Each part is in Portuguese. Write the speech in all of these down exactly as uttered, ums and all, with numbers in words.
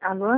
Alô?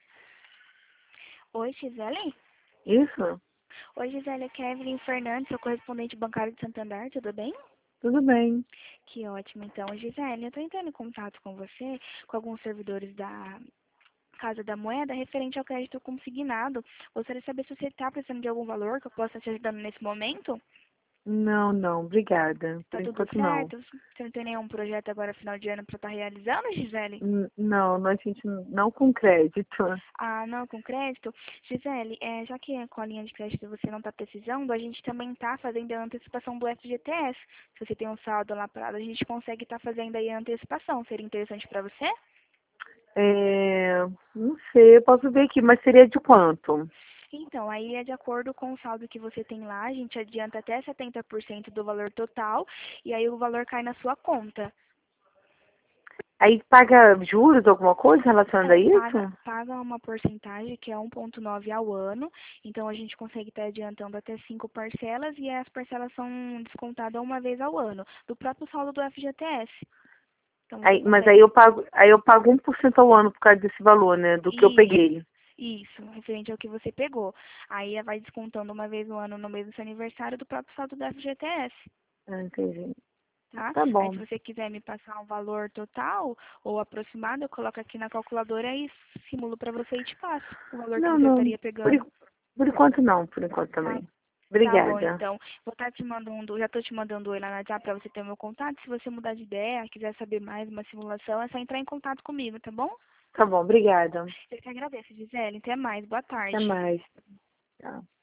Oi, Gisele? Isso? Oi, Gisele, aqui é a Evelyn Fernandes, sou correspondente bancário de Santander, tudo bem? Tudo bem. Que ótimo, então. Gisele, eu estou entrando em contato com você, com alguns servidores da Casa da Moeda, referente ao crédito consignado. Gostaria de saber se você está precisando de algum valor que eu possa te ajudando nesse momento. Não, não, obrigada. Tá Por tudo enquanto não. certo? Você não tem nenhum projeto agora final de ano para estar realizando, Gisele? N- Não, nós a gente não com crédito. Ah, não, com crédito. Gisele, é, já que com a linha de crédito você não está precisando, a gente também está fazendo a antecipação do F G T S. Se você tem um saldo lá parado, a gente consegue estar fazendo aí a antecipação. Seria interessante para você? É, não sei, eu posso ver aqui, mas seria de quanto? Então, aí é de acordo com o saldo que você tem lá, a gente adianta até setenta por cento do valor total e aí o valor cai na sua conta. Aí paga juros, alguma coisa relacionada a É, isso? paga, paga uma porcentagem que é um vírgula nove ao ano, então a gente consegue estar adiantando até cinco parcelas e as parcelas são descontadas uma vez ao ano, do próprio saldo do F G T S. Então você Aí, mas aí consegue. eu pago, aí eu pago um por cento ao ano por causa desse valor, né? Do que eu Isso, peguei. isso, referente ao que você pegou. Aí vai descontando uma vez no ano no mês do seu aniversário do próprio saldo do F G T S. Ah, entendi. Tá? Tá Aí se bom. você quiser me passar um valor total ou aproximado, eu coloco aqui na calculadora e simulo para você e te passo o valor que Não, você não. estaria Por, pegando. en- por enquanto não, por enquanto Tá? também. Tá bom, Obrigada. então. Vou estar te mandando, já estou te mandando oi lá no WhatsApp para você ter o meu contato. Se você mudar de ideia, quiser saber mais uma simulação, é só entrar em contato comigo, tá bom? Tá bom, obrigada. Eu que agradeço, Gisele. Até mais. Boa Até tarde. mais. Tchau.